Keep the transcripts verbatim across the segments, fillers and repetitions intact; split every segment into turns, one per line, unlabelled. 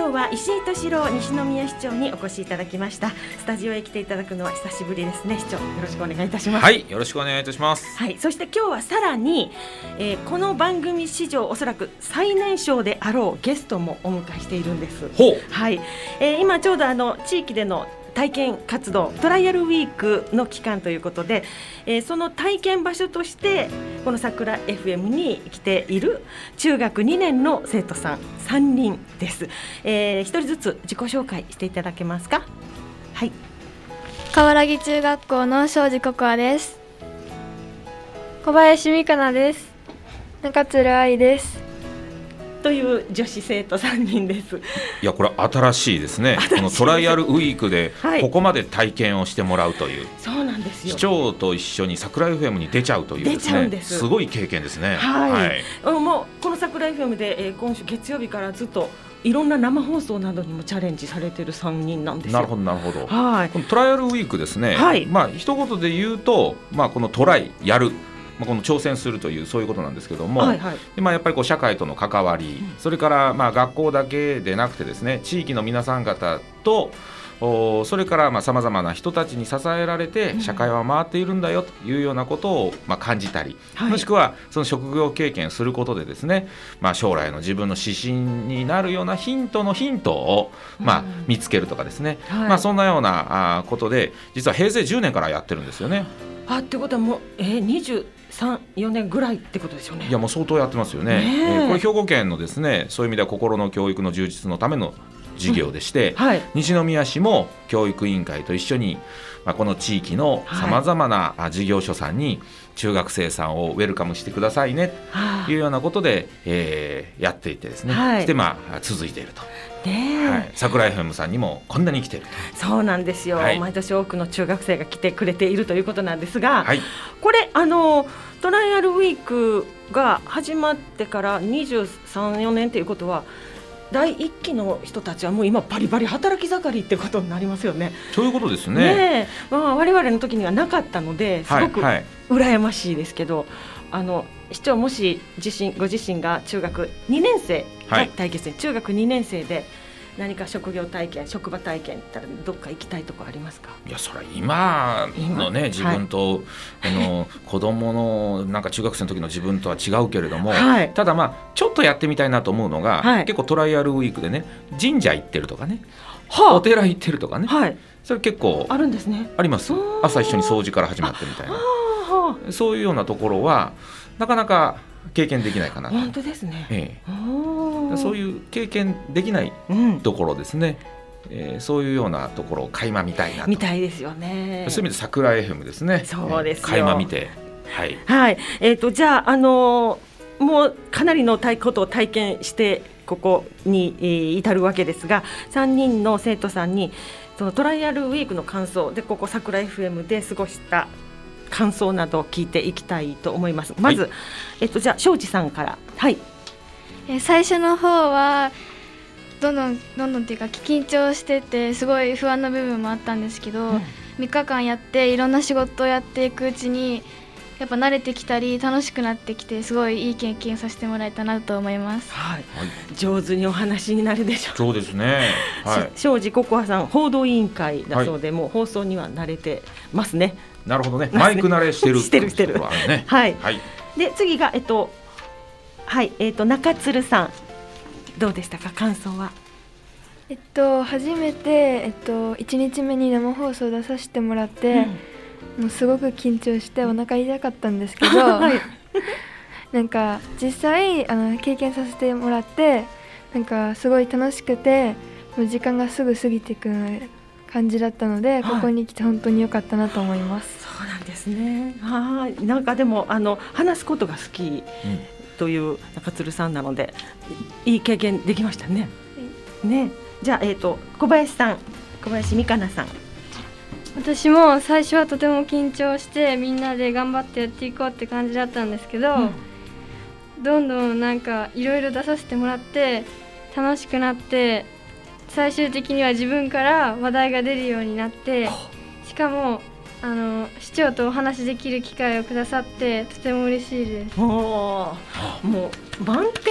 今日は石井敏郎西宮市長にお越しいただきました。スタジオへ来ていただくのは久しぶりですね。市長、よろしくお願いいたします。
はい、よろしくお願いいたします。
はい、そして今日はさらに、えー、この番組史上おそらく最年少であろうゲストもお迎えしているんです。
ほう、
はい、えー、今ちょうどあの地域での体験活動トライアルウィークの期間ということで、えー、その体験場所としてこの桜 エフエム に来ている中学にねんの生徒さんさんにんです。えー、ひとりずつ自己紹介していただけますか。はい、
川原木中学校の庄司ココアです。小林美香奈です。中鶴愛です
という女子生徒さんにんです。
いや、これ新しいですね。このトライアルウィークでここまで体験をしてもらうという、はい、
そうなんですよ。
市長と一緒に桜 エフエム に出ちゃうというですね、す, すごい経験ですね。
はい、はい、もうこの桜 エフエム で、えー、今週月曜日からずっといろんな生放送などにもチャレンジされているさんにんなんですよ。
なるほどなるほど、
はい、
このトライアルウィークですね、
はい、
まあ一言で言うと、まあ、このトライやる、まあ、この挑戦するというそういうことなんですけども、はいはい、でまあ、やっぱりこう社会との関わり、うん、それからまあ学校だけでなくてですね、地域の皆さん方とそれからさまざまな人たちに支えられて社会は回っているんだよというようなことをまあ感じたり、はい、もしくはその職業経験することでですね、まあ、将来の自分の指針になるようなヒントのヒントをまあ見つけるとかですね、うん、はい、まあ、そんなようなことで実はへいせいじゅうねんからやってるんですよね。
あってことはもう、えー、にじゅうさん、よねんぐらいってことですよね。
いや、もう相当やってますよね。ね、えー、これ兵庫県のですね、そういう意味では心の教育の充実のための事業でして、うん、はい、西宮市も教育委員会と一緒に、まあ、この地域のさまざまな事業所さんに中学生さんをウェルカムしてくださいねというようなことで、えー、やっていてですね、はい、してまあ続いていると。ね、はい、桜 エフエム さんにもこんなに来ていると。
そうなんですよ、はい、毎年多くの中学生が来てくれているということなんですが、
はい、
これあのトライアルウィークが始まってからにじゅうさん、よねんということはだいいっきの人たちはもう今バリバリ働き盛りってことになりますよね。
そういうことですね。
ね、まあ、我々の時にはなかったのですごく羨ましいですけど、はいはい、あの市長、もし自身ご自身が中学にねん生が対決に、はい、中学にねん生で何か職業体験、職場体験ったらどっか行きたいところありますか。
いや、それは今のね、自分と、はい、あの子供のなんか中学生の時の自分とは違うけれども、はい、ただまあちょっとやってみたいなと思うのが、はい、結構トライアルウィークでね、神社行ってるとかね、はあ、お寺行ってるとかね、はい、それ結構
あるんですね。
あります。朝一緒に掃除から始まってみたいな、そういうようなところはなかなか経験できないかなと。
本当ですね、
ええ、そういう経験できないところですね、うん、えー、そういうようなところを垣間見たいなと。
見たいですよね。
そういう意味で桜 エフエム ですね。
そうですよ、
垣間見て、はい、
はい、えーと、じゃあ、あのー、もうかなりのことを体験してここに、えー、至るわけですが、さんにんの生徒さんにそのトライアルウィークの感想で、ここ桜 エフエム で過ごした感想などを聞いていきたいと思います。まず、はい、えっと、じゃあ庄司さんから。はい、
え最初の方はどんどんどんどんっていうか緊張しててすごい不安な部分もあったんですけど、うん、みっかかんやっていろんな仕事をやっていくうちにやっぱ慣れてきたり楽しくなってきて、すごいいい経験させてもらえたなと思います。
はい、上手にお話になるでしょう。
そうですね、はい、
庄司ココアさん報道委員会だそうで、はい、もう放送には慣れてますね。
なるほどね、マイク慣れしてる
してるしてる、ね、はい、はい、で次が、えっとはいえっと、中鶴さん、どうでしたか、感想は。
えっと、初めて、えっと、いちにちめに生放送出させてもらって、うん、もうすごく緊張してお腹痛かったんですけど、はい、なんか実際あの経験させてもらってなんかすごい楽しくて、もう時間がすぐ過ぎていく感じだったので、はい、ここに来て本当に良かったなと思います。
そうなんですね。はい、なんかでもあの話すことが好き、うん、という中鶴さんなのでいい経験できましたね。はい、ね、じゃあ、えーと、小林さん、小林美香奈さん。
私も最初はとても緊張してみんなで頑張ってやっていこうって感じだったんですけど、うん、どんどんなんかいろいろ出させてもらって楽しくなって、最終的には自分から話題が出るようになって、しかもあの市長とお話しできる機会をくださってとても嬉しいです。
おもう満点の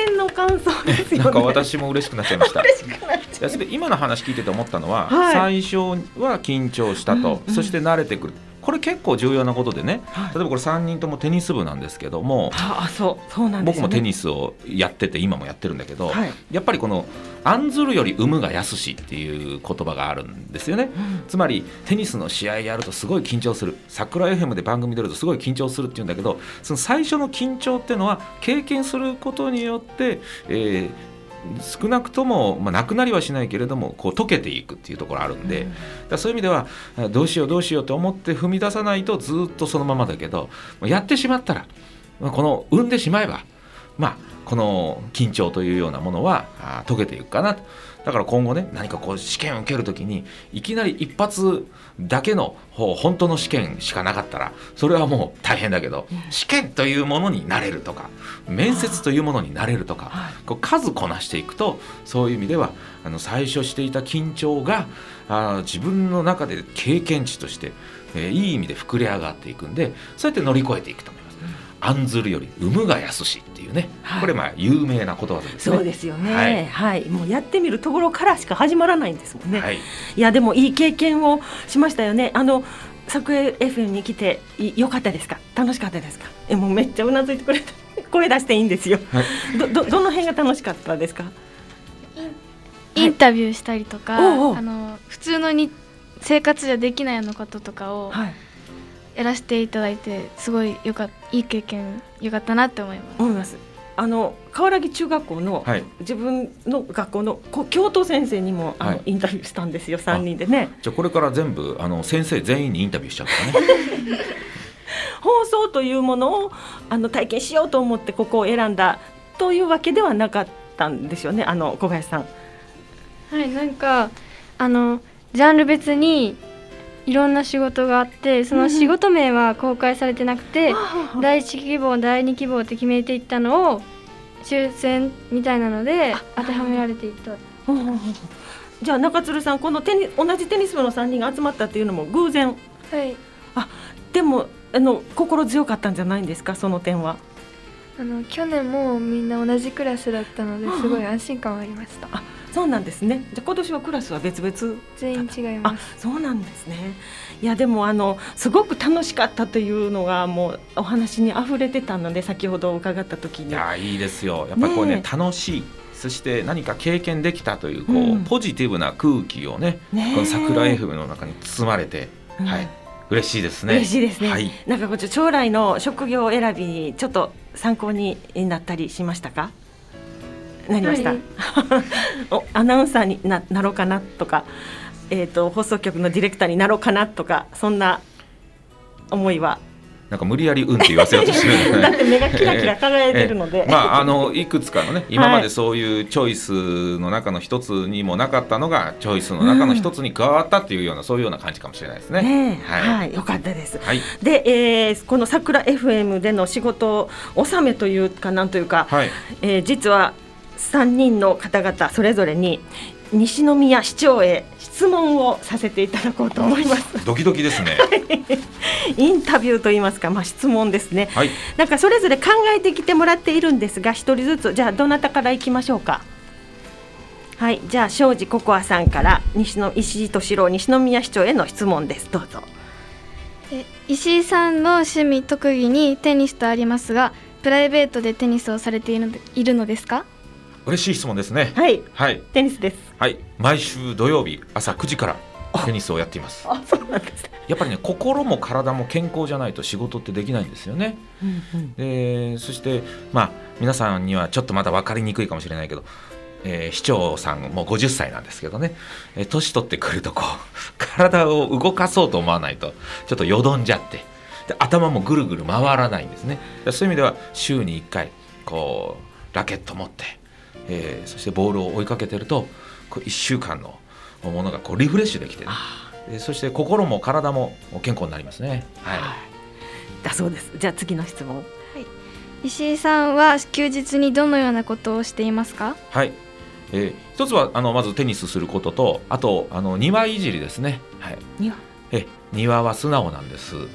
感想ですよね。
なんか私も嬉しくなっちゃいました。
嬉しくなっちゃう。
今の話聞いてて思ったのは、
はい、
最初は緊張したと、うんうん、そして慣れてくる、これ結構重要なことでね、はい、例えばこれさんにんともテニス部なんですけども、
はあ、そうそうなんですよね、
僕もテニスをやってて今もやってるんだけど、
はい、
やっぱりこの案ずるより有無が易しっていう言葉があるんですよね、うん、つまりテニスの試合やるとすごい緊張する、桜 エフエム で番組出るとすごい緊張するっていうんだけど、その最初の緊張っていうのは経験することによって、えー少なくとも、まあ、なくなりはしないけれどもこう溶けていくっていうところあるんで、うん、だそういう意味ではどうしようどうしようと思って踏み出さないとずっとそのままだけど、やってしまったら、まあ、この生んでしまえば、まあ、この緊張というようなものはあ溶けていくかなと。だから今後ね、何かこう試験を受けるときにいきなり一発だけの本当の試験しかなかったらそれはもう大変だけど、うん、試験というものになれるとか面接というものになれるとか、こう数こなしていくと、そういう意味ではあの最初していた緊張があ自分の中で経験値として、えー、いい意味で膨れ上がっていくんで、そうやって乗り越えていくと思います。案ずるより有無が易しっていうね、はい、これまあ有名なことわざですね。
そうですよね、はいはい、もうやってみるところからしか始まらないんですもんね、はい、いやでもいい経験をしましたよね。あの桜 エフエム に来てよかったですか、楽しかったですか。えもうめっちゃうなずいてくれて声出していいんですよ、はい、ど, ど, どの辺が楽しかったですか。
インタビューしたりとか、
はい、おうおう、
あの普通のに生活じゃできないようなこととかを、はい、やらせていただいてすごいよかいい経験よかったなって思います。
思います。あの川原木中学校の、はい、自分の学校の教頭先生にもあの、はい、インタビューしたんですよ、さんにんでね。
じゃあこれから全部あの先生全員にインタビューしちゃったね
放送というものをあの体験しようと思ってここを選んだというわけではなかったんですよね、あの小林さん。
はい、なんかあのジャンル別にいろんな仕事があって、その仕事名は公開されてなくて、うん、だいいち希望だいに希望って決めていったのを抽選みたいなので当てはめられていった。
じゃあ中鶴さん、このテニ同じテニス部のさんにんが集まったっていうのも偶然。
はい。
あでもあの心強かったんじゃないんですか、その点は。
あの去年もみんな同じクラスだったのですごい安心感はありました。
あそうなんですね。じゃあ今年はクラスは別々
全員違います。
あそうなんですね。いやでもあのすごく楽しかったというのがもうお話にあふれてたので、先ほど伺った時に。
いやいいですよ、やっぱりこう ね, ね楽しい、そして何か経験できたという、 こう、うん、ポジティブな空気を ね, ねこの桜 エフエム の中に包まれて、うん、はい、嬉しいですね。
嬉しいですね、
はい、
なんかこう将来の職業選びにちょっと参考になったりしましたか。なりました、はい、おアナウンサーに な, なろうかなとか、えーと、放送局のディレクターになろうかなとか、そんな思いは。
なんか無理やりうんって言わせようとしてるんですね
だって目がキラキラ輝いてるので、
えーえーまあ、あのいくつかのね今までそういうチョイスの中の一つにもなかったのがチョイスの中の一つに加わったっていうような、うん、そういうような感じかもしれないですね。
ねはいはい、よかったです、
はい、
で、えー、この桜 エフエム での仕事納めというかなんというか、はい、えー、実はさんにんの方々それぞれに西宮市長へ質問をさせていただこうと思います。
ドキドキですね
インタビューといいますか、まあ、質問ですね、
はい、
なんかそれぞれ考えてきてもらっているんですが、一人ずつじゃあどなたからいきましょうか。はい、じゃあ庄司ココアさんから西の石井敏郎西宮市長への質問です。どうぞ。
え石井さんの趣味特技にテニスとありますが、プライベートでテニスをされているのでいるのですか。
嬉しい質問ですね。
はい、
はい、
テニスです。
はい、毎週土曜日朝くじからテニスをやっています。
あ、そうなんですね。
やっぱりね、心も体も健康じゃないと仕事ってできないんですよね、うんうん、でそしてまあ皆さんにはちょっとまだ分かりにくいかもしれないけど、えー、市長さんもうごじゅっさいなんですけどね、えー、年取ってくるとこう体を動かそうと思わないとちょっとよどんじゃって、で頭もぐるぐる回らないんですね。そういう意味では週にいっかいこうラケット持って、えー、そしてボールを追いかけてるとこういっしゅうかんのものがこうリフレッシュできてね、でそして心も体も健康になりますね、はい、
だそうです。じゃあ次の質問、はい、
石井さんは休日にどのようなことをしていますか。
はい、えー、一つはあのまずテニスすることと、あとあの庭いじりですね、はい、
庭
え庭は素直なんです。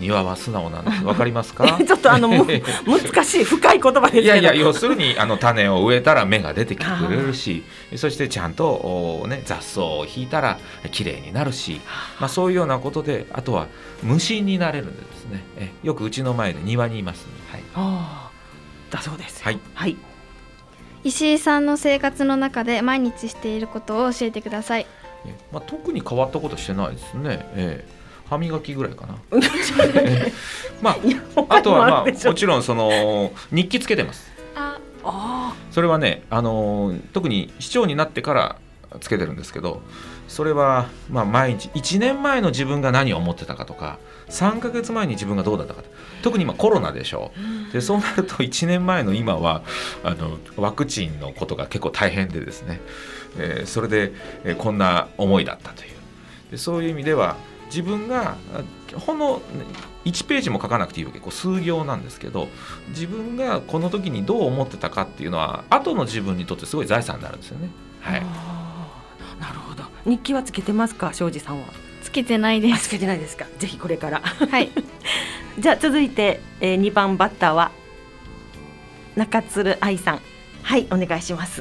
庭は素直なんです。わかりますか？
ちょっとあの難しい深い言葉ですけど、
いやいや、要するにあの種を植えたら芽が出てきてくれるし、そしてちゃんと、ね、雑草を引いたらきれいになるし、まあ、そういうようなことで、あとは無心になれるんでですね、えよくうちの前で庭にいます、ね、はい、
あだそうです。
はい、
はい、
石井さんの生活の中で毎日していることを教えてください。
え、まあ、特に変わったことしてないですね、えー歯磨きぐらいかなまあ、あとは、まあ、もちろんその日記つけてます。
あ
あ、
それはね、あの特に市長になってからつけてるんですけど、それは、まあ、毎日いちねんまえの自分が何を思ってたかとか、さんかげつまえに自分がどうだったかと、特に今コロナでしょう。でそうなるといちねんまえの今はあのワクチンのことが結構大変でですね、えー、それで、えー、こんな思いだったという。でそういう意味では自分がほんのいちページも書かなくていいわけ、こう数行なんですけど、自分がこの時にどう思ってたかっていうのは後の自分にとってすごい財産になるんですよね。はい、
なるほど。日記はつけてますか、庄司さんは？
つけてないです。
つけてないですか。ぜひこれから
はい
じゃあ続いて、えー、にばんバッターは中鶴愛さん、はい、お願いします。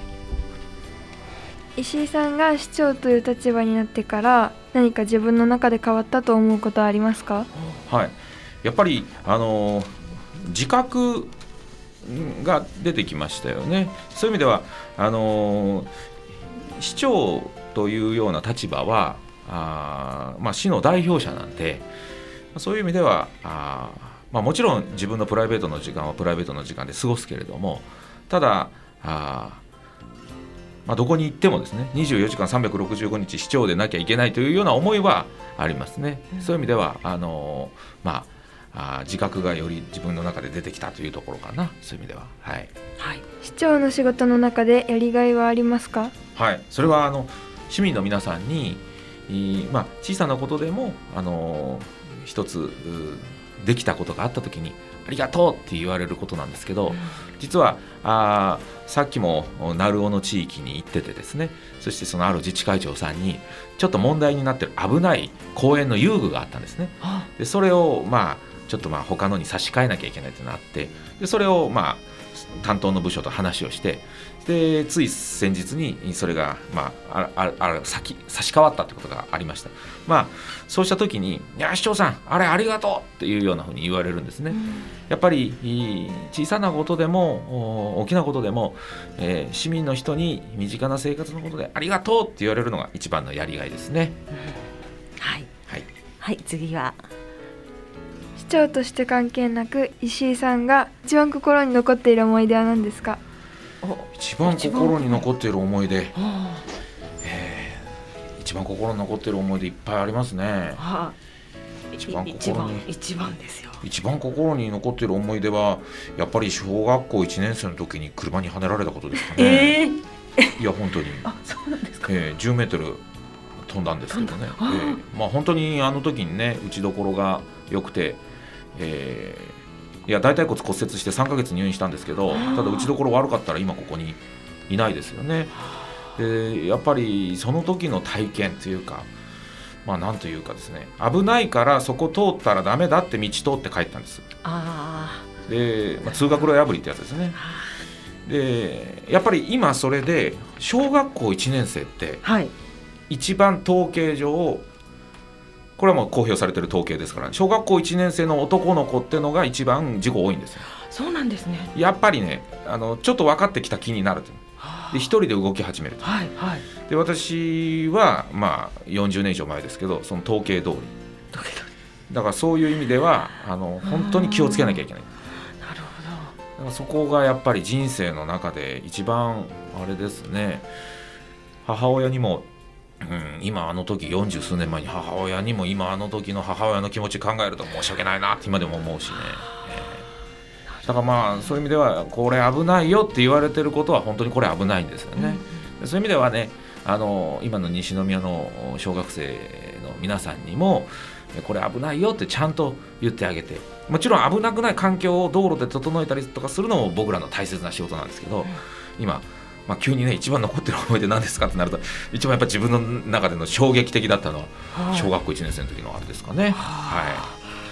石井さんが市長という立場になってから何か自分の中で変わったと思うことはありますか？
はい、やっぱり、あのー、自覚が出てきましたよね。そういう意味ではあのー、市長というような立場はあ、まあ、市の代表者なんで、そういう意味ではあ、まあ、もちろん自分のプライベートの時間はプライベートの時間で過ごすけれども、ただあまあ、どこに行ってもですね、にじゅうよじかんさんびゃくろくじゅうごにち市長でなきゃいけないというような思いはありますね。うん、そういう意味ではあの、まあ、あ自覚がより自分の中で出てきたというところかな。そういう意味では、はい
はい、市長の仕事の中でやりがいはありますか？
はい、それはあの市民の皆さんに、まあ、小さなことでもあの一つできたことがあったときにありがとうって言われることなんですけど、うん、実はあさっきも鳴尾の地域に行っててですね、そしてそのある自治会長さんにちょっと問題になっている危ない公園の遊具があったんですね。でそれをまあちょっとまあ他のに差し替えなきゃいけないというのがあって、でそれをまあ担当の部署と話をして、でつい先日にそれが、まあ、あああ先差し替わったということがありました。まあ、そうした時にいや市長さんあれありがとうっていうようなふうに言われるんですね。うん、やっぱり小さなことでも大きなことでも、えー、市民の人に身近な生活のことでありがとうって言われるのが一番のやりがいですね。
うん、はい、
はい
はい、次は
市長として関係なく石井さんが一番心に残っている思い出は何ですか？
一番心に残っている思い出、えー、一番心に残っている思い出いっぱいありますね。はあ、
一番心に一番ですよ。
一番心に残っている思い出はやっぱり小学校いちねん生の時に車にはねられたことですかね。えー、いや本当に
あ、そうなんですか。
えー、じゅうメートル飛んだんですけどね。えーまあ、本当にあの時にね打ちどころが良くて、えーいや大腿骨骨折してさんかげつ入院したんですけど、ただ打ちどころ悪かったら今ここにいないですよね。でやっぱりその時の体験というか、まあなんというかですね、危ないからそこ通ったらダメだって道通って帰ったんです。あで、まあ、通学路破りってやつですね。でやっぱり今それで小学校いちねん生って、はい、一番統計上これはもう公表されている統計ですから、ね、小学校いちねん生の男の子っていうのが一番事故多いんですよ。
そうなんですね。
やっぱりねあのちょっと分かってきた気になると、で一人で動き始めると、はいはい、で私はまあよんじゅうねん以上前ですけどその統計通りだからそういう意味ではあの本当に気をつけなきゃいけない。
なるほど。
だからそこがやっぱり人生の中で一番あれですね。母親にもうん、今あの時よんじゅうすうねんまえに母親にも今あの時の母親の気持ち考えると申し訳ないなって今でも思うしね、えー、だからまあそういう意味ではこれ危ないよって言われてることは本当にこれ危ないんですよね、うん、そういう意味ではねあの今の西宮の小学生の皆さんにもこれ危ないよってちゃんと言ってあげて、もちろん危なくない環境を道路で整えたりとかするのも僕らの大切な仕事なんですけど、うん、今まあ、急にね一番残ってる思い出何ですかってなると一番やっぱ自分の中での衝撃的だったのは小学校いちねん生の時のあれですかね。は
い、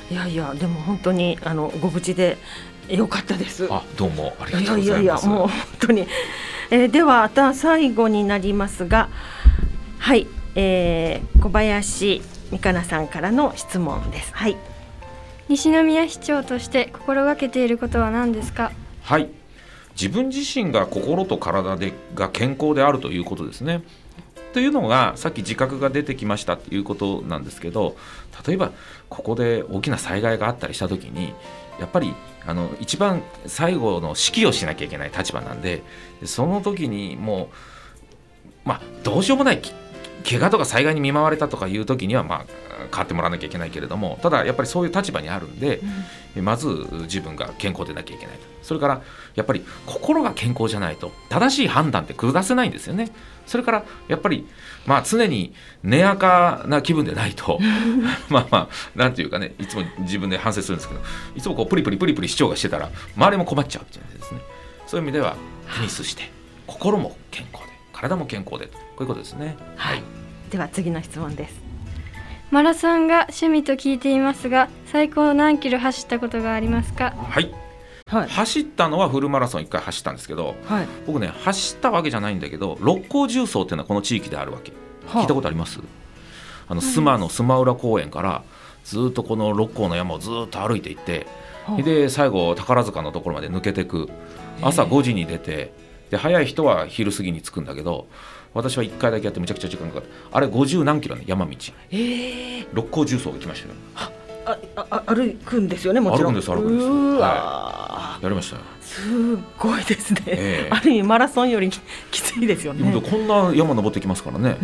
いやいやでも本当にあのご無事でよかったです。
あ、どうもありがとうございます。
いやいやいやもう本当に、えー、ではまた最後になりますが、はい、えー、小林美香奈さんからの質問です。はい。
西宮市長として心がけていることは何ですか？
はい、自分自身が心と体でが健康であるということですね。というのがさっき自覚が出てきましたということなんですけど、例えばここで大きな災害があったりした時にやっぱりあの一番最後の指揮をしなきゃいけない立場なんで、その時にもう、まあ、どうしようもない怪我とか災害に見舞われたとかいう時には、まあ、変わってもらわなきゃいけないけれども、ただやっぱりそういう立場にあるんで、うん、まず自分が健康でなきゃいけないと。それからやっぱり心が健康じゃないと正しい判断って下せないんですよね。それからやっぱり、まあ、常に寝やかな気分でないとまあまあなんていうかね、いつも自分で反省するんですけど、いつもこうプリプリプリプリ市長がしてたら周りも困っちゃうっていうんですね。そういう意味ではテニスして心も健康で体も健康で、こういうことですね。
はい、では次の質問です。
マラソンが趣味と聞いていますが、最高何キロ走ったことがありますか？
はい、はい、走ったのはフルマラソンいっかい走ったんですけど、はい、僕ね走ったわけじゃないんだけど、六甲重曹っていうのはこの地域であるわけ、はあ、聞いたことあります？あの須磨の須磨浦公園からずっとこの六甲の山をずっと歩いていって、はあ、で最後宝塚のところまで抜けていく。朝ごじに出て、で早い人は昼過ぎに着くんだけど、私はいっかいだけやってめちゃくちゃ時間かかった。あれごじゅう何キロね、山道、えー、六甲重曹が来ましたよ。
あああ歩くんですよね、もちろん。
歩くんです歩くんです、はい、やりましたよ。
すごいですね、
えー、
ある意味マラソンよりきついですよね。
こんな山登ってきますからね。うん、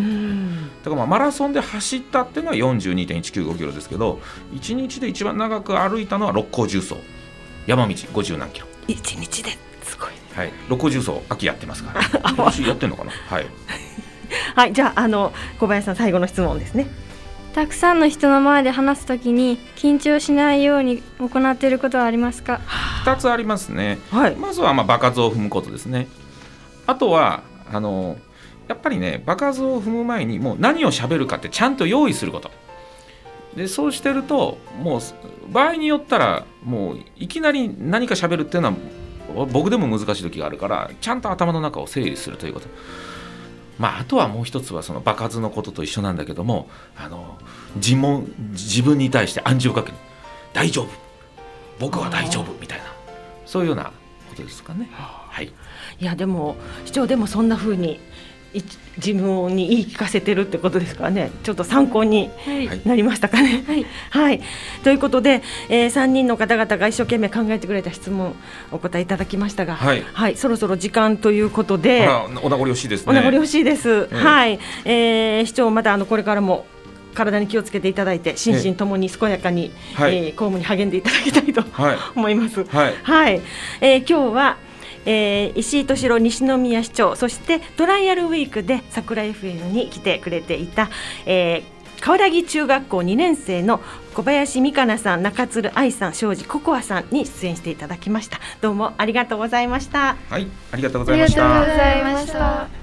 だからまあマラソンで走ったっていうのは よんじゅうにてんいちきゅうごキロですけど、いちにちで一番長く歩いたのは六甲重曹山道ごじゅう何キロ、
いちにちですごい、
はい、六甲重曹秋やってますから今年やってんのかなはい、
はい、じゃあ、あの小林さん最後の質問ですね。
たくさんの人の前で話すときに緊張しないように行っていることはありますか？
ふたつありますね、
はい、
まずはまあ場数を踏むことですね。あとはあのやっぱりね、場数を踏む前にもう何を喋るかってちゃんと用意することで、そうしてるともう場合によったらもういきなり何か喋るっていうのは僕でも難しい時があるから、ちゃんと頭の中を整理するということ。まあ、あとはもう一つはその場数のことと一緒なんだけども、あの自問自分に対して暗示をかける。大丈夫、僕は大丈夫みたいな、そういうようなことですかね。はい、
いやでも市長でもそんな風に自分に言い聞かせてるってことですからね、ちょっと参考になりましたかね。はい、はい、ということで、えー、さんにんの方々が一生懸命考えてくれた質問お答えいただきましたが、はい、はい、そろそろ時間ということで、
お名残惜しいですね。
お名残惜しいです、えーはいえー、市長またあのこれからも体に気をつけていただいて心身ともに健やかに、えーえー、公務に励んでいただきたいと、はい、思います。はいはいえー、今日はえー、石井敏郎西宮市長、そしてトライアルウィークで桜 エフエム に来てくれていた、えー、川原木中学校にねん生の小林美香奈さん、中鶴愛さん、庄司ココアさんに出演していただきました。どうもありがとうございました。
はい、ありがとうございました。
ありがとうございました。